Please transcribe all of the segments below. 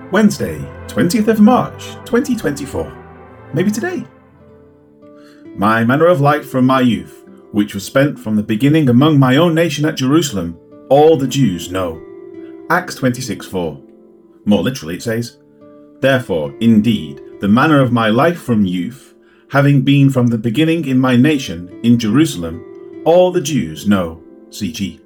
Wednesday, 20th of March, 2024. Maybe today. My manner of life from my youth, which was spent from the beginning among my own nation at Jerusalem, all the Jews know. Acts 26:4. More literally it says, Therefore, indeed, the manner of my life from youth, having been from the beginning in my nation, in Jerusalem, all the Jews know. CG.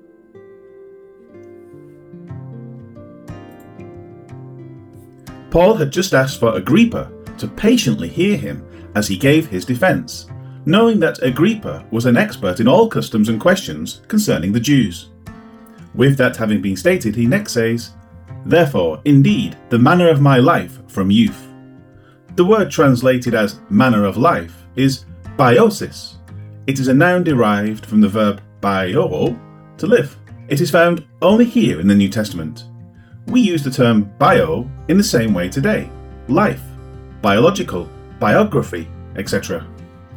Paul had just asked for Agrippa to patiently hear him as he gave his defence, knowing that Agrippa was an expert in all customs and questions concerning the Jews. With that having been stated, he next says, Therefore, indeed, the manner of my life from youth. The word translated as manner of life is biosis. It is a noun derived from the verb bio, to live. It is found only here in the New Testament. We use the term bio in the same way today: life, biological, biography, etc.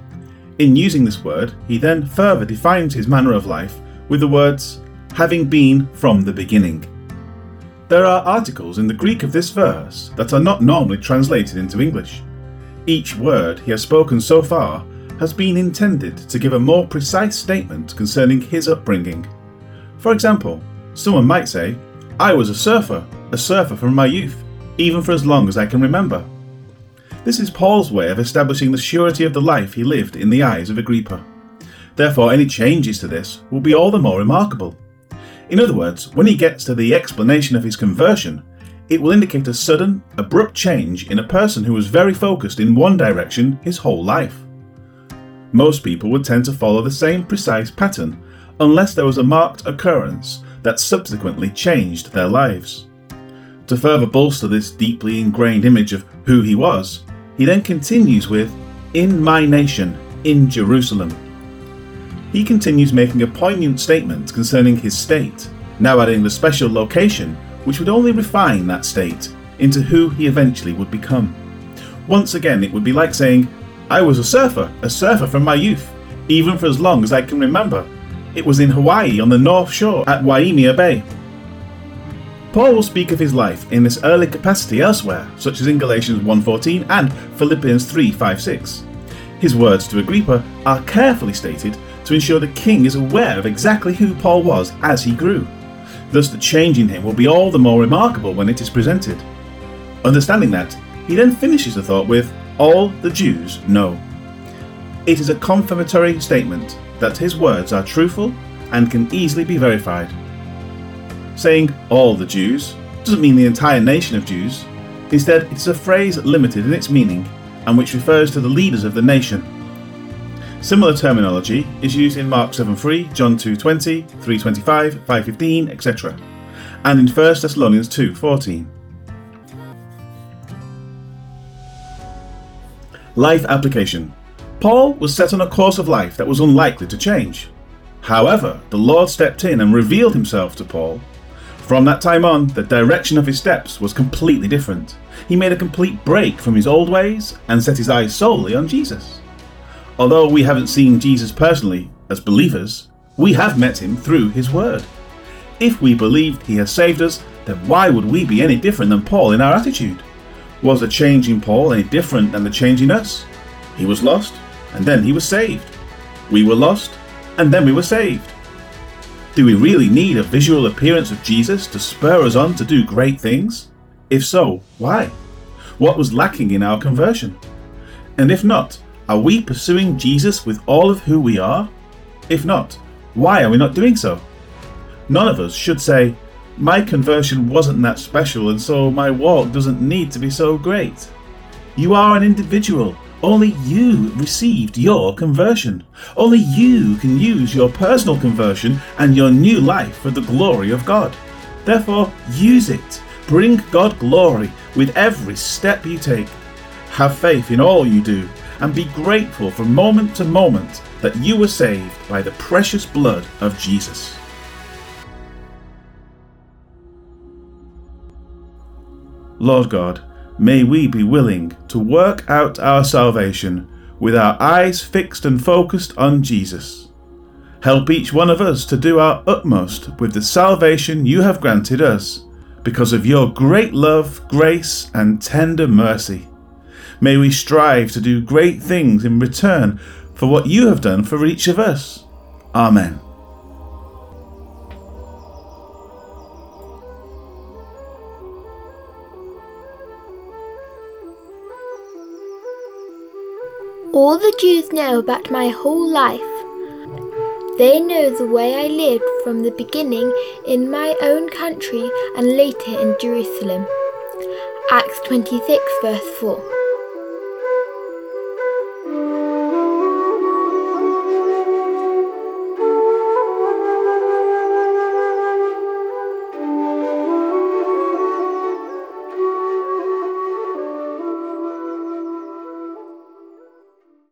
In using this word, he then further defines his manner of life with the words, having been from the beginning. There are articles in the Greek of this verse that are not normally translated into English. Each word he has spoken so far has been intended to give a more precise statement concerning his upbringing. For example, someone might say, I was a surfer from my youth, even for as long as I can remember. This is Paul's way of establishing the surety of the life he lived in the eyes of Agrippa. Therefore, any changes to this will be all the more remarkable. In other words, when he gets to the explanation of his conversion, it will indicate a sudden, abrupt change in a person who was very focused in one direction his whole life. Most people would tend to follow the same precise pattern unless there was a marked occurrence that subsequently changed their lives. To further bolster this deeply ingrained image of who he was, he then continues with, in my nation, in Jerusalem. He continues making a poignant statement concerning his state, now adding the special location which would only refine that state into who he eventually would become. Once again, it would be like saying, I was a surfer from my youth, even for as long as I can remember. It was in Hawaii on the North Shore at Waimea Bay. Paul will speak of his life in this early capacity elsewhere, such as in Galatians 1:14 and Philippians 3:5-6. His words to Agrippa are carefully stated to ensure the king is aware of exactly who Paul was as he grew. Thus the change in him will be all the more remarkable when it is presented. Understanding that, he then finishes the thought with, all the Jews know. It is a confirmatory statement that his words are truthful and can easily be verified. Saying all the Jews doesn't mean the entire nation of Jews. Instead, it is a phrase limited in its meaning and which refers to the leaders of the nation. Similar terminology is used in Mark 7:3, John 2:20, 3:25, 5:15, etc. and in 1 Thessalonians 2:14. Life application. Paul was set on a course of life that was unlikely to change. However, the Lord stepped in and revealed himself to Paul. From that time on, the direction of his steps was completely different. He made a complete break from his old ways and set his eyes solely on Jesus. Although we haven't seen Jesus personally as believers, we have met him through his word. If we believed he has saved us, then why would we be any different than Paul in our attitude? Was the change in Paul any different than the change in us? He was lost, and then he was saved. We were lost, and then we were saved. Do we really need a visual appearance of Jesus to spur us on to do great things? If so, why? What was lacking in our conversion? And if not, are we pursuing Jesus with all of who we are? If not, why are we not doing so? None of us should say, my conversion wasn't that special and so my walk doesn't need to be so great. You are an individual. Only you received your conversion. Only you can use your personal conversion and your new life for the glory of God. Therefore, use it. Bring God glory with every step you take. Have faith in all you do and be grateful from moment to moment that you were saved by the precious blood of Jesus. Lord God, may we be willing to work out our salvation with our eyes fixed and focused on Jesus. Help each one of us to do our utmost with the salvation you have granted us, because of your great love, grace, and tender mercy. May we strive to do great things in return for what you have done for each of us. Amen. All the Jews know about my whole life. They know the way I lived from the beginning in my own country and later in Jerusalem. Acts 26 verse 4.